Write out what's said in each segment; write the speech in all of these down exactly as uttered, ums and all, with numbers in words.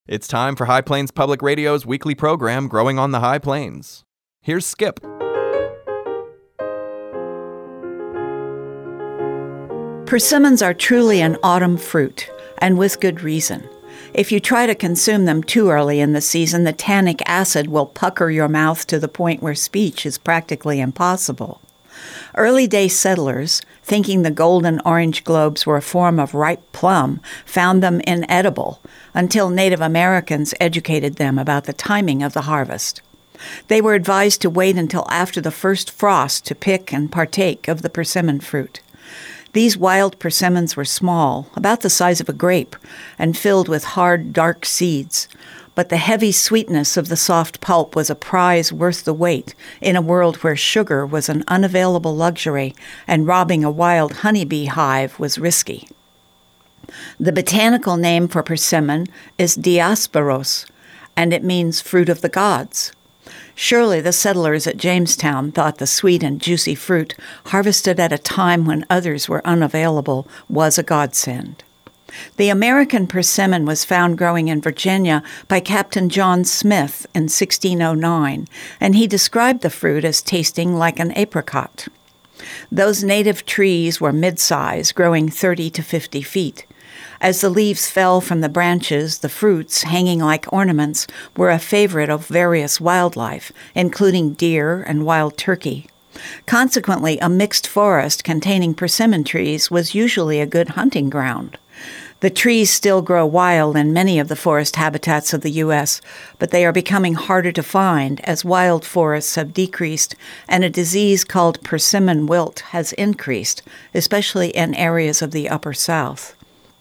It's time for High Plains Public Radio's weekly program, Growing on the High Plains. Here's Skip. Persimmons are truly an autumn fruit, and with good reason. If you try to consume them too early in the season, the tannic acid will pucker your mouth to the point where speech is practically impossible. Early-day settlers, thinking the golden orange globes were a form of ripe plum, found them inedible until Native Americans educated them about the timing of the harvest. They were advised to wait until after the first frost to pick and partake of the persimmon fruit. These wild persimmons were small, about the size of a grape, and filled with hard, dark seeds. But the heavy sweetness of the soft pulp was a prize worth the wait in a world where sugar was an unavailable luxury and robbing a wild honeybee hive was risky. The botanical name for persimmon is Diospyros, and it means fruit of the gods. Surely the settlers at Jamestown thought the sweet and juicy fruit, harvested at a time when others were unavailable, was a godsend. The American persimmon was found growing in Virginia by Captain John Smith in sixteen oh nine, and he described the fruit as tasting like an apricot. Those native trees were mid-size, growing thirty to fifty feet. As the leaves fell from the branches, the fruits, hanging like ornaments, were a favorite of various wildlife, including deer and wild turkey. Consequently, a mixed forest containing persimmon trees was usually a good hunting ground. The trees still grow wild in many of the forest habitats of the U S, but they are becoming harder to find as wild forests have decreased and a disease called persimmon wilt has increased, especially in areas of the Upper South.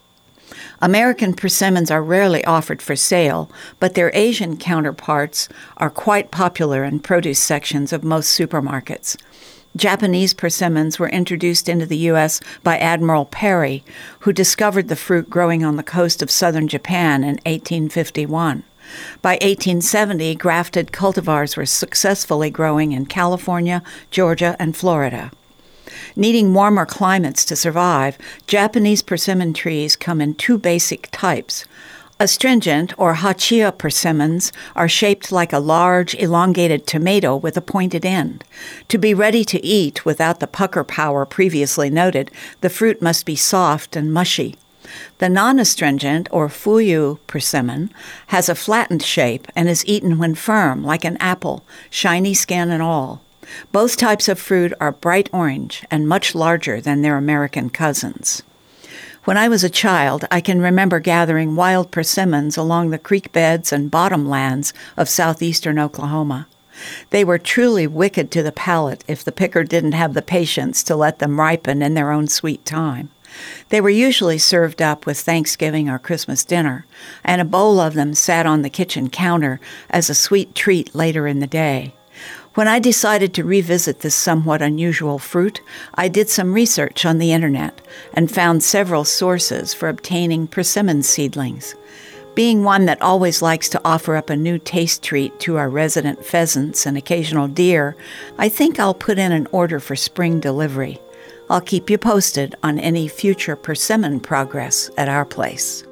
American persimmons are rarely offered for sale, but their Asian counterparts are quite popular in produce sections of most supermarkets. Japanese persimmons were introduced into the U S by Admiral Perry, who discovered the fruit growing on the coast of southern Japan in eighteen fifty-one. By eighteen seventy, grafted cultivars were successfully growing in California, Georgia, and Florida. Needing warmer climates to survive, Japanese persimmon trees come in two basic types. Astringent, or Hachiya persimmons, are shaped like a large, elongated tomato with a pointed end. To be ready to eat without the pucker power previously noted, the fruit must be soft and mushy. The non-astringent, or Fuyu persimmon, has a flattened shape and is eaten when firm, like an apple, shiny skin and all. Both types of fruit are bright orange and much larger than their American cousins. When I was a child, I can remember gathering wild persimmons along the creek beds and bottomlands of southeastern Oklahoma. They were truly wicked to the palate if the picker didn't have the patience to let them ripen in their own sweet time. They were usually served up with Thanksgiving or Christmas dinner, and a bowl of them sat on the kitchen counter as a sweet treat later in the day. When I decided to revisit this somewhat unusual fruit, I did some research on the internet and found several sources for obtaining persimmon seedlings. Being one that always likes to offer up a new taste treat to our resident pheasants and occasional deer, I think I'll put in an order for spring delivery. I'll keep you posted on any future persimmon progress at our place.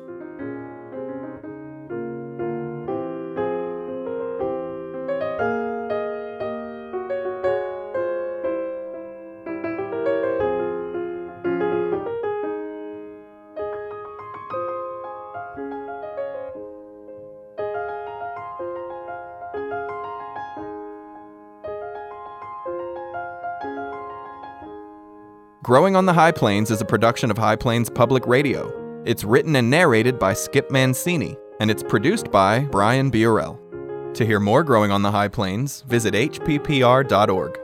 Growing on the High Plains is a production of High Plains Public Radio. It's written and narrated by Skip Mancini, and it's produced by Brian Biorel. To hear more Growing on the High Plains, visit h p p r dot org.